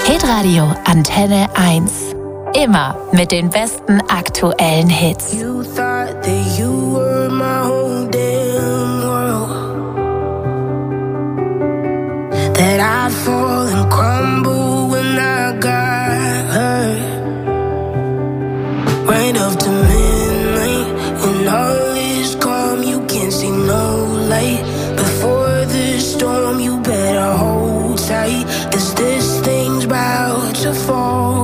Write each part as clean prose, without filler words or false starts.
Hitradio Antenne 1. Immer mit den besten aktuellen Hits. You thought that you were my whole damn world. That I'd fall and crumble when I got hurt. Right up to midnight and all is calm. You can't see no light. Before the storm you better hold tight. 'Cause this thing's about to fall.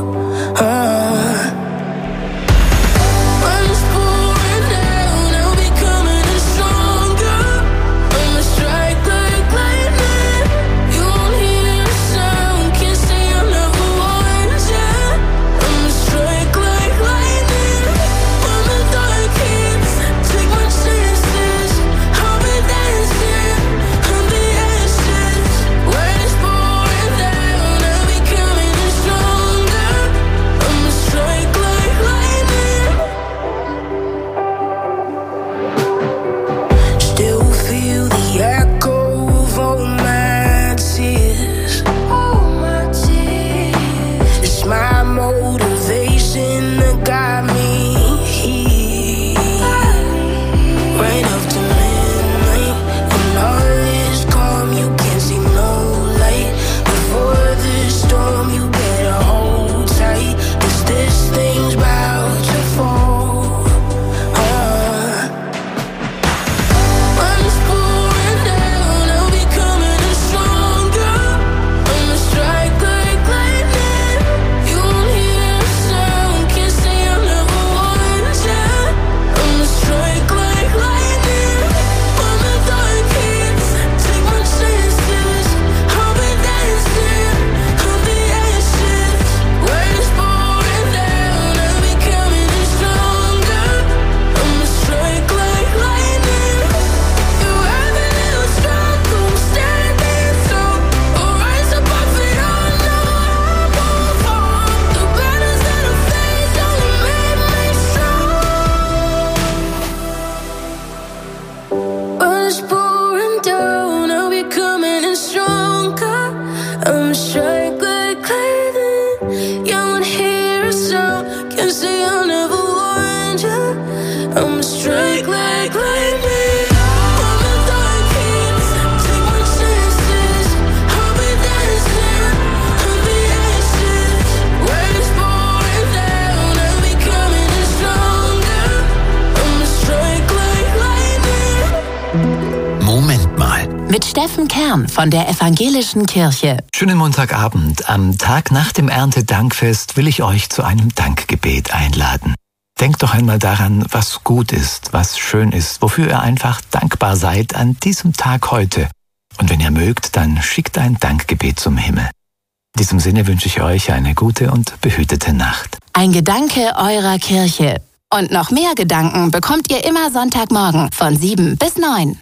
Steffen Kern von der Evangelischen Kirche. Schönen Montagabend. Am Tag nach dem Erntedankfest will ich euch zu einem Dankgebet einladen. Denkt doch einmal daran, was gut ist, was schön ist, wofür ihr einfach dankbar seid an diesem Tag heute. Und wenn ihr mögt, dann schickt ein Dankgebet zum Himmel. In diesem Sinne wünsche ich euch eine gute und behütete Nacht. Ein Gedanke eurer Kirche. Und noch mehr Gedanken bekommt ihr immer Sonntagmorgen von 7 bis 9.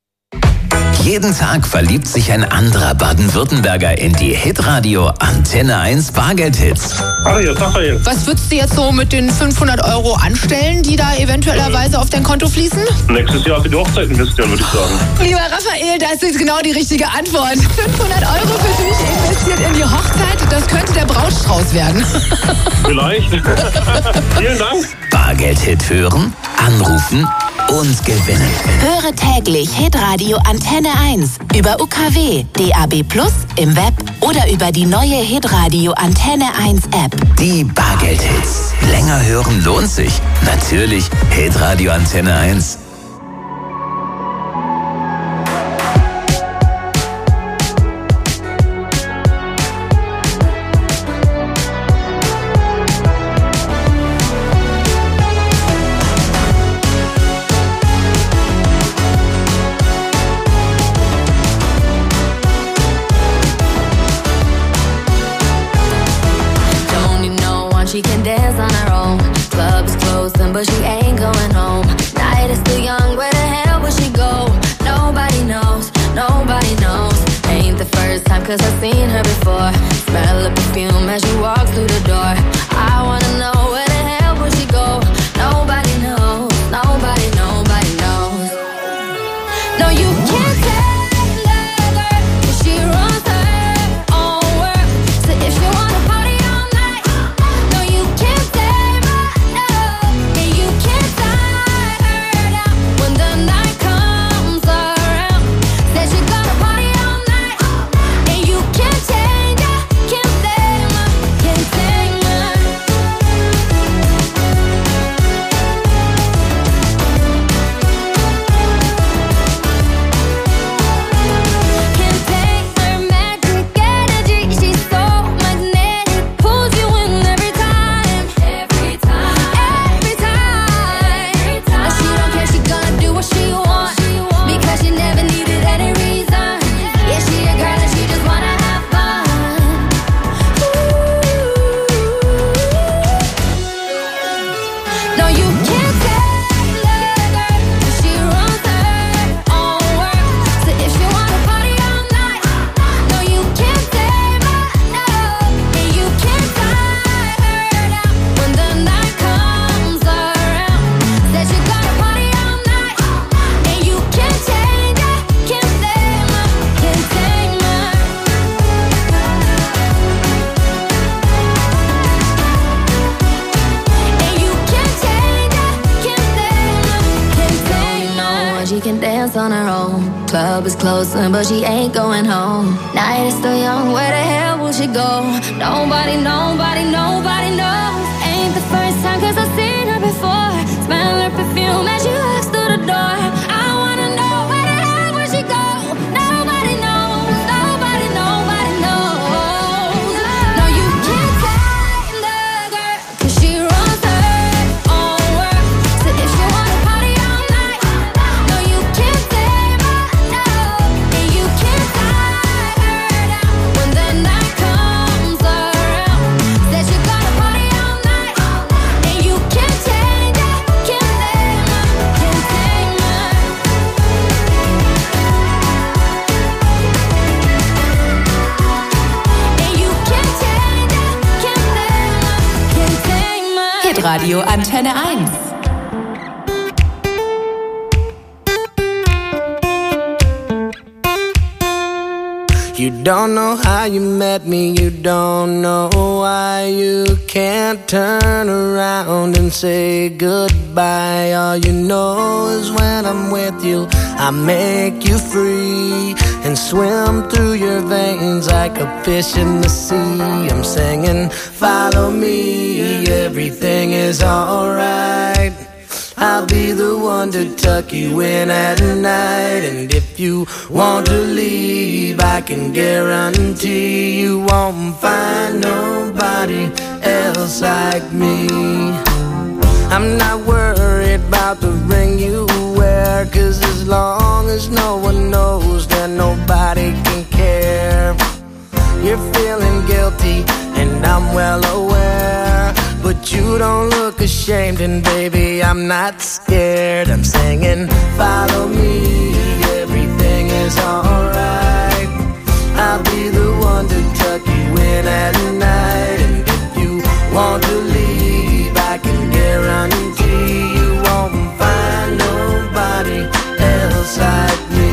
Jeden Tag verliebt sich ein anderer Baden-Württemberger in die Hitradio Antenne 1 Bargeld-Hits. Hallo, Raphael. Was würdest du jetzt so mit den 500 € anstellen, die da eventuellerweise auf dein Konto fließen? Nächstes Jahr für die Hochzeit investieren, würde ich sagen. Lieber Raphael, das ist genau die richtige Antwort. 500 € für dich investiert in die Hochzeit, das könnte der Brautstrauß werden. Vielleicht. Vielen Dank. Bargeld-Hit hören, anrufen und gewinnen. Höre täglich Hitradio Antenne 1 über UKW, DAB+, im Web oder über die neue Hitradio Antenne 1 App. Die Bargeld-Hits. Länger hören lohnt sich. Natürlich Hitradio Antenne 1. She can dance on her own. Club is closing, but she ain't going home. Night is still young, where the hell will she go? Nobody knows, nobody knows. Ain't the first time, 'cause I've seen her before. Smell the perfume as she walks through the door. I wanna know where the hell will she go? Nobody knows, nobody, nobody knows. No, you can't tell her, 'cause she runs her own world. So if dance on her own. Club is closing, but she ain't going home. Night is still young, where the hell will she go? Nobody knows. Ain't the first time, cause I've seen her before. Smell her perfume as she walks through the door. I wanna know, where the hell will she go? Nobody knows. No, you can't tame the girl, cause she runs her own world. So if she wanna party all night, no, you can't tame her, no. And you can't tie her down when the night comes around. Said she gotta party all night, and you can't change her, can't tame her, can't tame her. And you can't change her, can't tame her, can't tame her. Hitradio Antenne 1. You don't know how you met me, you don't know why you can't turn around and say goodbye. All you know is when I'm with you, I make you free and swim through your veins like a fish in the sea. I'm singing, follow me, everything is alright. I'll be the one to tuck you in at night. And if you want to leave, I can guarantee you won't find nobody else like me. I'm not worried about the ring you wear, cause as long as no one knows, then nobody can care. You're feeling guilty and I'm well aware, but you don't look ashamed, and baby, I'm not scared. I'm singing, follow me, everything is alright. I'll be the one to tuck you in at night. And if you want to leave, I can guarantee you won't find nobody else like me.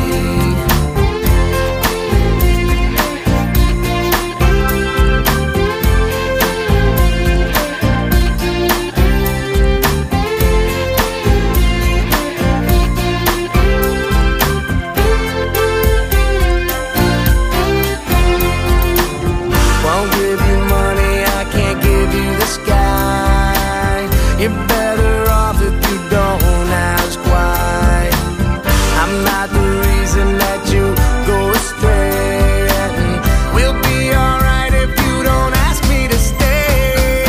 You're better off if you don't ask why. I'm not the reason that you go astray, and we'll be alright if you don't ask me to stay.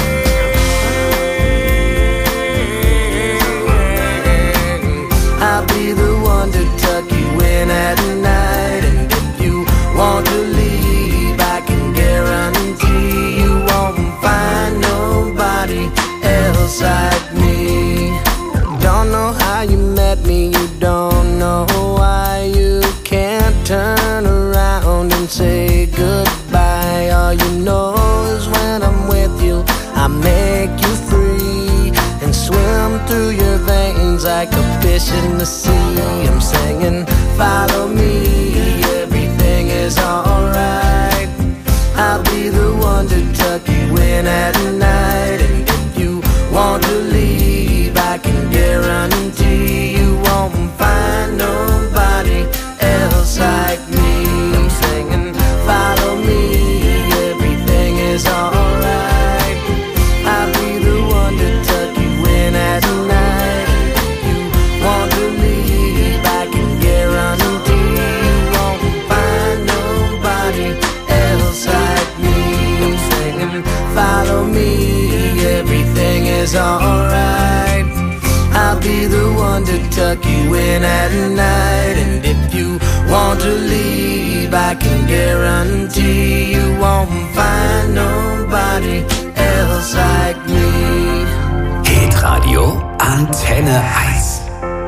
I'll be the one to tuck you in at night. And if you want to leave, I can guarantee you won't find nobody else like me. Don't know how you met me, you don't know why you can't turn around and say goodbye. All you know is when I'm with you, I make you free and swim through your veins like a fish in the sea. I'm singing, follow me, everything is alright. I'll be the one to tuck you in at night. And if you want to leave, I can guarantee you won't find nobody else like me. I'm singing, follow me, everything is alright. I'll be the one to tuck you in at night. And if you want to leave, I can guarantee you won't find nobody else like me. I'm singing, follow me, everything is alright. I'll be the one to tuck you in at night. And if you want to leave, I can guarantee you won't find nobody else like me. Hitradio Antenne 1.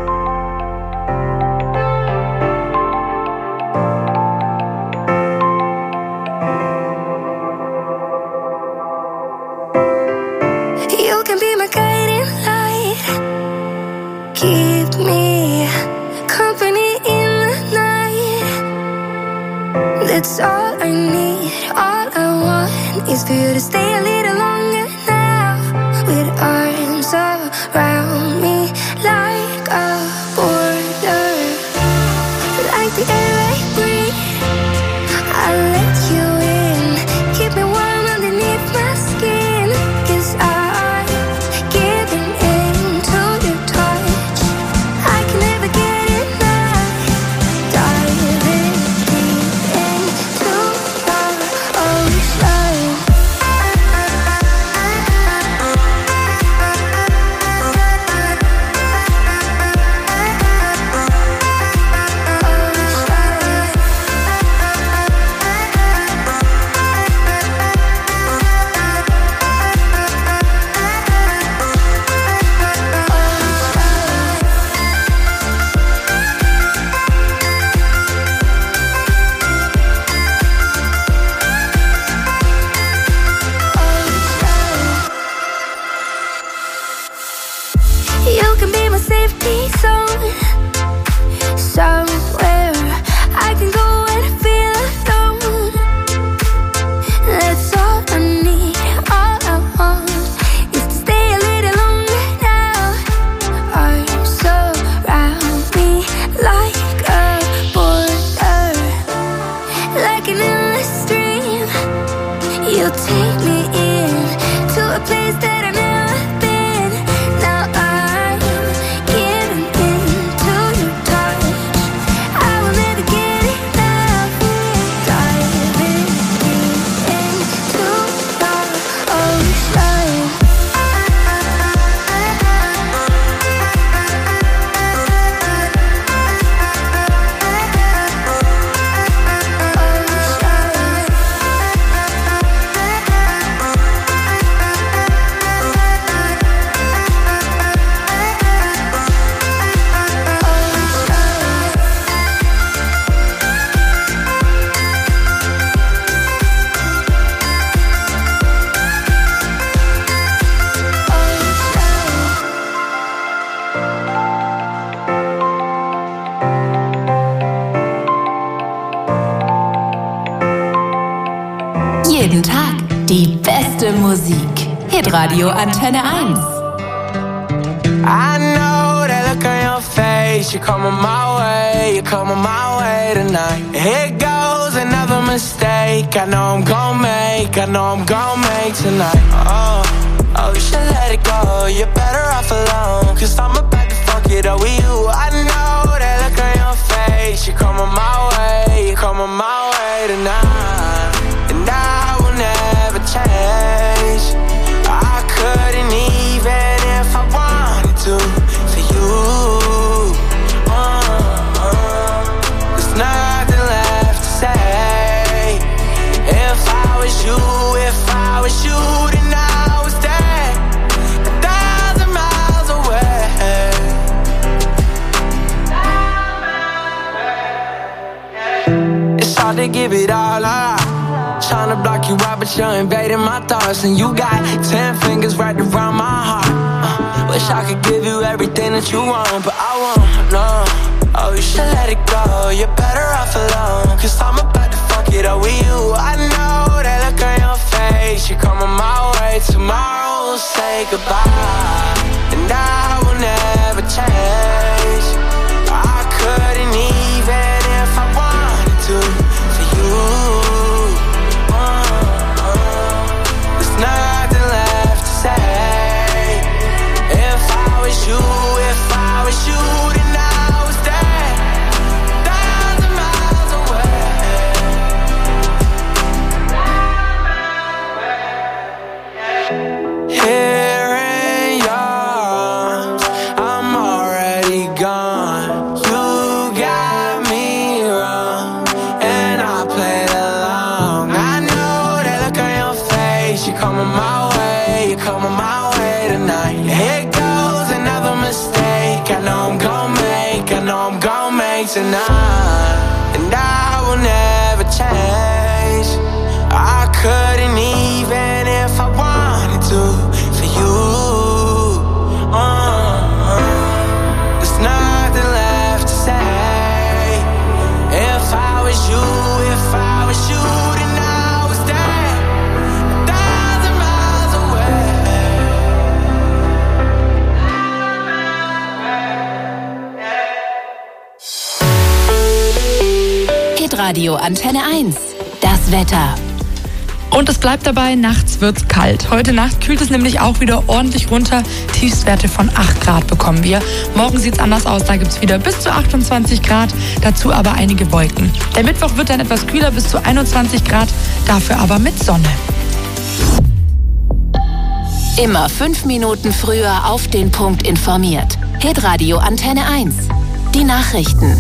You can be my guiding light, keep me company in the night. That's all I need, all I want is for you to stay a little longer now, with arms around me like a border. take me in to a place that I've never been. Now I'm giving in to your touch. I will never get enough. Diving deep into your ocean. Jeden Tag die beste Musik. Hitradio Antenne 1. I know that look on your face. You're coming my way, you're coming my way tonight. Here goes another mistake. I know I'm gonna make tonight. Oh, you should let it go. You're better off alone. Cause I'm about to fuck it up with you. I know that look on your face. You're coming my way tonight. And I will never change. I couldn't even if I wanted to for you. There's nothing left to say. If I was you, then I was dead 1,000 miles away. It's hard to give it all up. Trying to block you out, but you're invading my thoughts. And you got 10 fingers right around my heart. Wish I could give you everything that you want, but I won't, no. Oh, you should let it go. You're better off alone. Cause I'm about to fuck it up with you. I know that look on your face. You're coming my way. Tomorrow we'll say goodbye. And I will never change. I couldn't even if I wanted to for you. Nothing left to say. If I was you, then I was dead 1,000 miles away. Here in your arms, I'm already gone. You got me wrong, and I played along. I know that look on your face. You're coming my way tonight. Here goes another mistake. I know I'm gonna make tonight. And I will never change. I couldn't even if I wanted to for you. There's nothing left to say. If I was you, then I was dead 1,000 miles away. Hitradio Antenne 1. Das Wetter. Und es bleibt dabei, nachts wird's kalt. Heute Nacht kühlt es nämlich auch wieder ordentlich runter. Tiefstwerte von 8 Grad bekommen wir. Morgen sieht's anders aus, da gibt's wieder bis zu 28 Grad, dazu aber einige Wolken. Der Mittwoch wird dann etwas kühler, bis zu 21 Grad, dafür aber mit Sonne. Immer 5 Minuten früher auf den Punkt informiert. Hitradio Antenne 1. Die Nachrichten.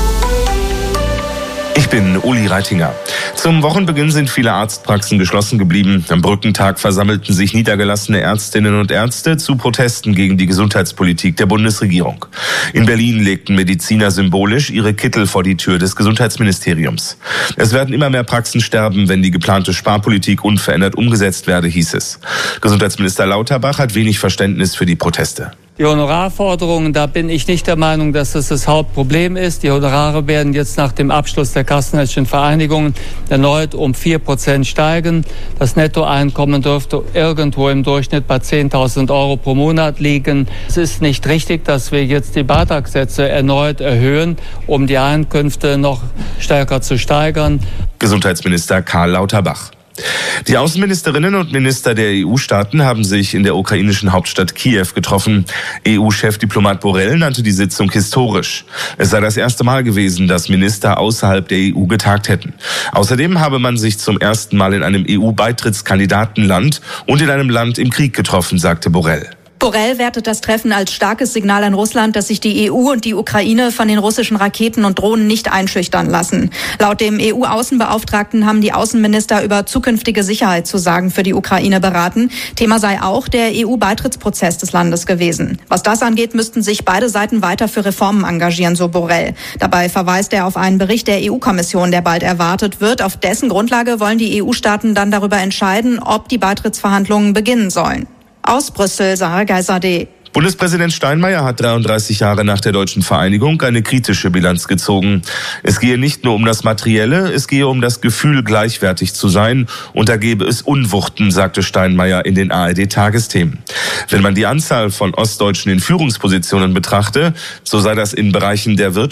Ich bin Uli Reitinger. Zum Wochenbeginn sind viele Arztpraxen geschlossen geblieben. Am Brückentag versammelten sich niedergelassene Ärztinnen und Ärzte zu Protesten gegen die Gesundheitspolitik der Bundesregierung. In Berlin legten Mediziner symbolisch ihre Kittel vor die Tür des Gesundheitsministeriums. Es werden immer mehr Praxen sterben, wenn die geplante Sparpolitik unverändert umgesetzt werde, hieß es. Gesundheitsminister Lauterbach hat wenig Verständnis für die Proteste. Die Honorarforderungen, da bin ich nicht der Meinung, dass das Hauptproblem ist. Die Honorare werden jetzt nach dem Abschluss der kassenärztlichen Vereinigungen erneut um 4% steigen. Das Nettoeinkommen dürfte irgendwo im Durchschnitt bei 10.000 Euro pro Monat liegen. Es ist nicht richtig, dass wir jetzt die Beitragssätze erneut erhöhen, um die Einkünfte noch stärker zu steigern. Gesundheitsminister Karl Lauterbach. Die Außenministerinnen und Minister der EU-Staaten haben sich in der ukrainischen Hauptstadt Kiew getroffen. EU-Chefdiplomat Borrell nannte die Sitzung historisch. Es sei das erste Mal gewesen, dass Minister außerhalb der EU getagt hätten. Außerdem habe man sich zum ersten Mal in einem EU-Beitrittskandidatenland und in einem Land im Krieg getroffen, sagte Borrell. Borrell wertet das Treffen als starkes Signal an Russland, dass sich die EU und die Ukraine von den russischen Raketen und Drohnen nicht einschüchtern lassen. Laut dem EU-Außenbeauftragten haben die Außenminister über zukünftige Sicherheitszusagen für die Ukraine beraten. Thema sei auch der EU-Beitrittsprozess des Landes gewesen. Was das angeht, müssten sich beide Seiten weiter für Reformen engagieren, so Borrell. Dabei verweist er auf einen Bericht der EU-Kommission, der bald erwartet wird. Auf dessen Grundlage wollen die EU-Staaten dann darüber entscheiden, ob die Beitrittsverhandlungen beginnen sollen. Aus Brüssel, Sarah Geiserde. Bundespräsident Steinmeier hat 33 Jahre nach der deutschen Vereinigung eine kritische Bilanz gezogen. Es gehe nicht nur um das Materielle, es gehe um das Gefühl, gleichwertig zu sein. Und da gebe es Unwuchten, sagte Steinmeier in den ARD-Tagesthemen. Wenn man die Anzahl von Ostdeutschen in Führungspositionen betrachte, so sei das in Bereichen der Wirtschaft